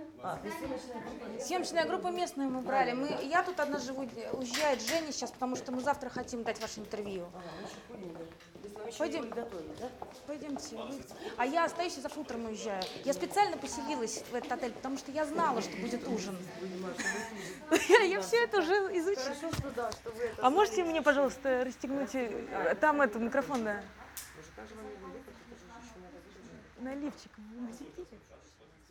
Съемочная группа местную мы брали. Я тут одна живу, уезжает Женя сейчас, потому что мы завтра хотим дать ваше интервью. Пойдем. Пойдемте. А я остаюсь и завтра утром уезжаю. Я специально поселилась в этот отель, потому что я знала, что будет ужин. Я все это уже изучила. А можете мне, пожалуйста, расстегнуть там этот микрофон, да? На лифчик.